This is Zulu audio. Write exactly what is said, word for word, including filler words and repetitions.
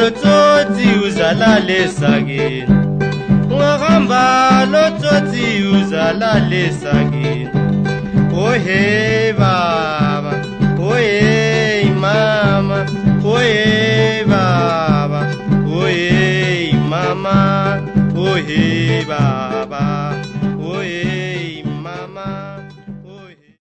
lotsotsi uzalala esakeni, ungahamba lotsotsi uzalala esakeni. Oh hey baba, oh hey mama, oh hey baba, oh hey mama, oh hey baba.